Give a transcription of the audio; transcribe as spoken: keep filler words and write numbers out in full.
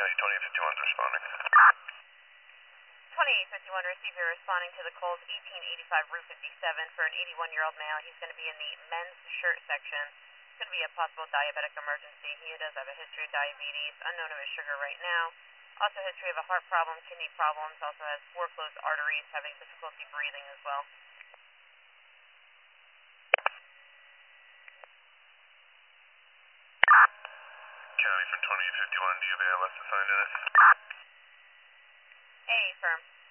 County, twenty-eight fifty-one's responding. twenty-eight fifty-one receiver responding to the calls eighteen eighty-five Route fifty-seven for an eighty-one-year-old male. He's going to be in the men's shirt section. It's going to be a possible diabetic emergency. He does have a history of diabetes, unknown of his sugar right now. Also a history of a heart problem, kidney problems, also has four closed arteries, having difficulty breathing as well. County from twenty-eight fifty-one, do you have A L S assigned to this? A, firm.